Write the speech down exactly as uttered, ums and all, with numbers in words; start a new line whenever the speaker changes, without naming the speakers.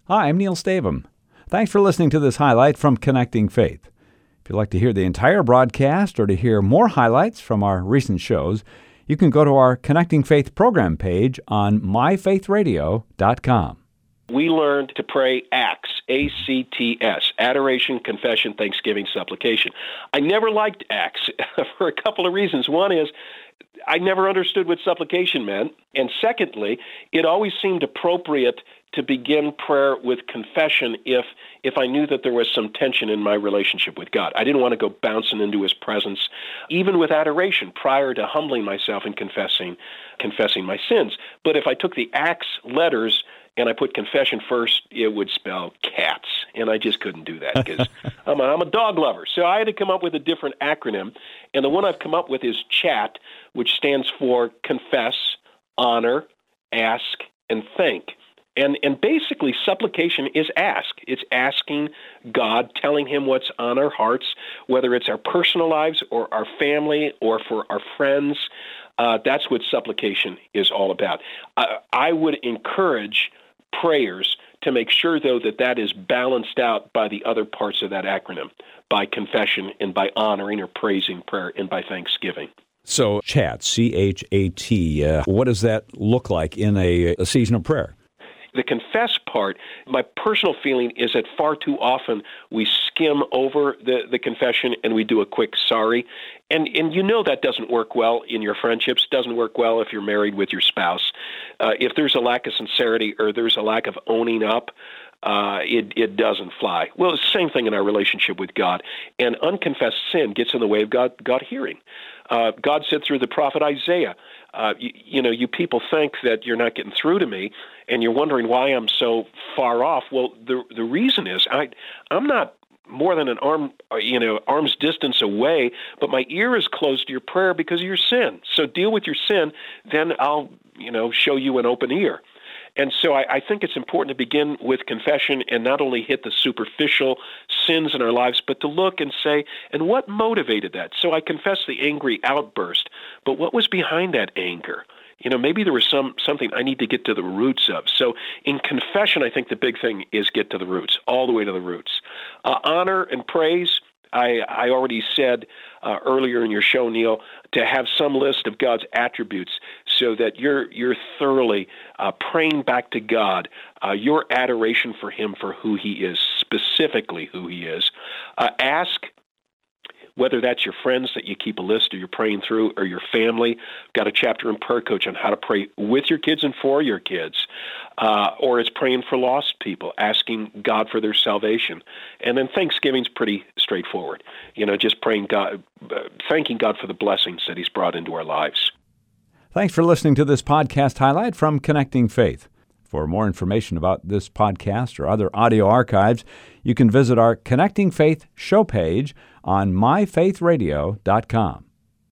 Hi, I'm Neil Stavum. Thanks for listening to this highlight from Connecting Faith. If you'd like to hear the entire broadcast or to hear more highlights from our recent shows, you can go to our Connecting Faith program page on my faith radio dot com.
We learned to pray ACTS, A C T S, Adoration, Confession, Thanksgiving, Supplication. I never liked ACTS for a couple of reasons. One is I never understood what supplication meant. And secondly, it always seemed appropriate to begin prayer with confession if if I knew that there was some tension in my relationship with God. I didn't want to go bouncing into his presence, even with adoration, prior to humbling myself and confessing confessing my sins. But if I took the ACTS letters and I put confession first, it would spell cats. And I just couldn't do that because I'm, I'm a dog lover. So I had to come up with a different acronym. And the one I've come up with is CHAT, which stands for confess, honor, ask, and thank. And and basically, supplication is ask. It's asking God, telling him what's on our hearts, whether it's our personal lives or our family or for our friends. Uh, that's what supplication is all about. I, I would encourage prayers to make sure, though, that that is balanced out by the other parts of that acronym, by confession and by honoring or praising prayer and by thanksgiving.
So CHAT, C H A T, uh, what does that look like in a, a season of prayer?
The confess part, my personal feeling is that far too often we skim over the, the confession and we do a quick sorry. And and you know that doesn't work well in your friendships, doesn't work well if you're married with your spouse. Uh, if there's a lack of sincerity or there's a lack of owning up, uh, it, it doesn't fly. Well, it's the same thing in our relationship with God. And unconfessed sin gets in the way of God, God hearing. Uh, God said through the prophet Isaiah, uh, you, you know, you people think that you're not getting through to me, and you're wondering why I'm so far off. Well, the the reason is I I'm not more than an arm, you know, arm's distance away, but my ear is closed to your prayer because of your sin. So deal with your sin, then I'll, you know, show you an open ear. And so I, I think it's important to begin with confession and not only hit the superficial sins in our lives, but to look and say, and what motivated that? So I confess the angry outburst, but what was behind that anger? You know, maybe there was some something I need to get to the roots of. So in confession, I think the big thing is get to the roots, all the way to the roots. Uh, honor and praise, I, I already said uh, earlier in your show, Neil, to have some list of God's attributes so that you're you're thoroughly uh, praying back to God, uh, your adoration for him for who he is, specifically who he is. Uh, ask, whether that's your friends that you keep a list or you're praying through, or your family. Got a chapter in Prayer Coach on how to pray with your kids and for your kids. Uh, or it's praying for lost people, asking God for their salvation. And then Thanksgiving's pretty straightforward. You know, just praying God, uh, thanking God for the blessings that he's brought into our lives.
Thanks for listening to this podcast highlight from Connecting Faith. For more information about this podcast or other audio archives, you can visit our Connecting Faith show page on my faith radio dot com.